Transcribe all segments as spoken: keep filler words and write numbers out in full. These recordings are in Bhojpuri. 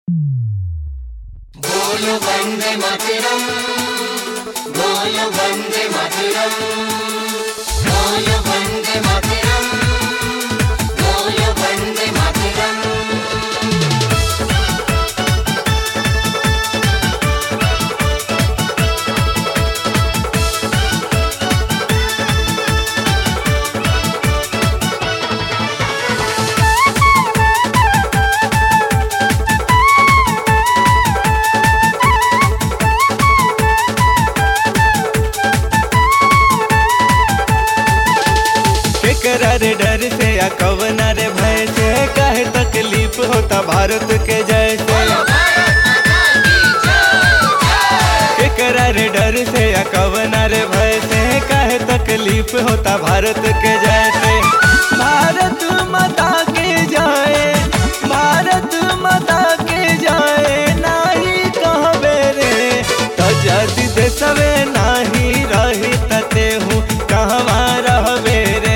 बोलो वंदे मातरम, बोलो वंदे मातरम, बोलो वंदे मातरम, बोलो वंदे मातरम। रे डर से या कवना रे भय से काहे तकलीफ होता भारत के जैसे। केकरा रे डर से या कवना रे भय से काहे तकलीफ होता भारत के जैसे। भारत माता के जाए, भारत माता के जाए नाही कहबे रे तो जदि देशवे नाही रही तते हूँ कहवा रहबे रे।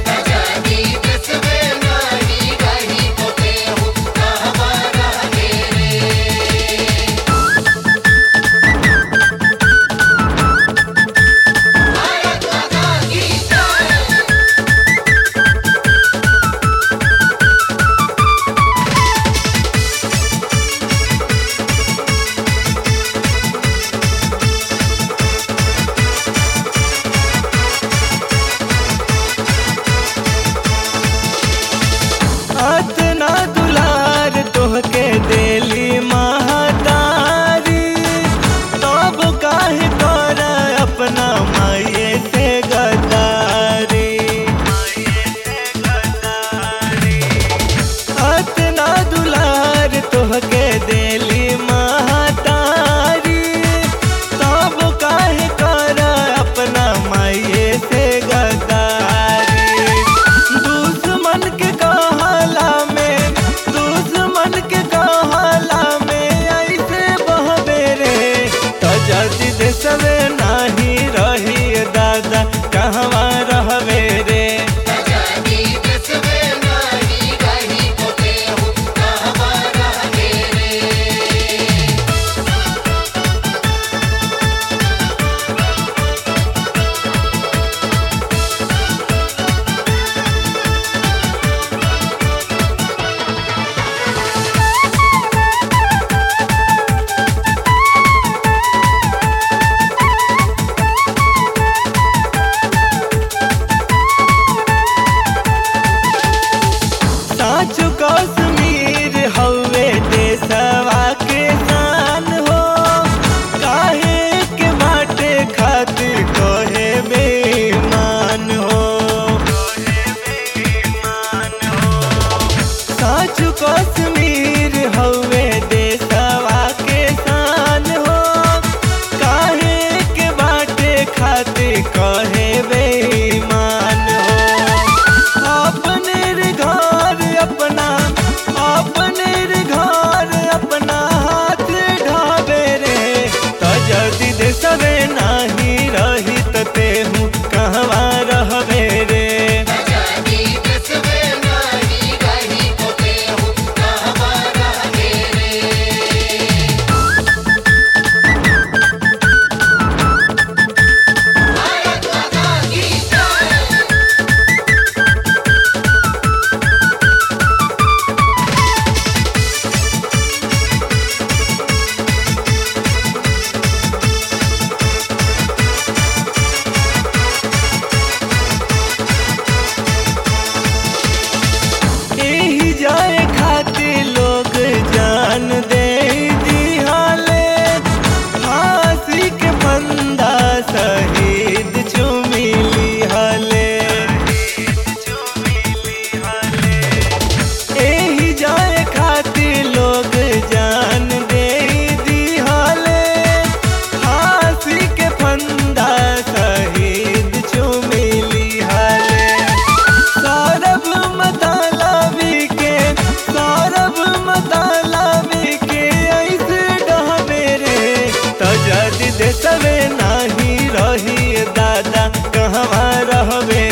इतना दुलार तोहके देली महतारी तब काहे कर अपना माये से गद्दारी। इतना दुलार तोहके देली महतारी तब काहे कर अपना माये से गद्दारी। दुश्मन के कहला में, दुश्मन के कहला में ऐसे बहबे रे तो जदि देशवे नाही रही दादा कहवा रहबे रे। साचु कश्मीर हवे देशवा के शान हो काहे के बाटे खातिर कहे बेईमान हो। साचु कश्मीर हवे देशवा के शान हो काहे के बाटे खातिर कहे बेईमान हो। अपने घर अपना, अपने घर अपना हाथ ढाबे रे तो जदि देशवे नाही रही तते हूँ कहवा रहबे रे। एही जाए खातिर लोग जान दे दिहाले फांसी के फंदा शहीद चुमी लिहाले। एही जाए खातिर लोग जान दे दिहाले फांसी के फंदा शहीद चुमी लिहाले। सौरभ मतलबी के, सौरभ मतलबी के ऐसे डहबे रे तो जदि देशवे नाही रही दादा कहवा रहबे।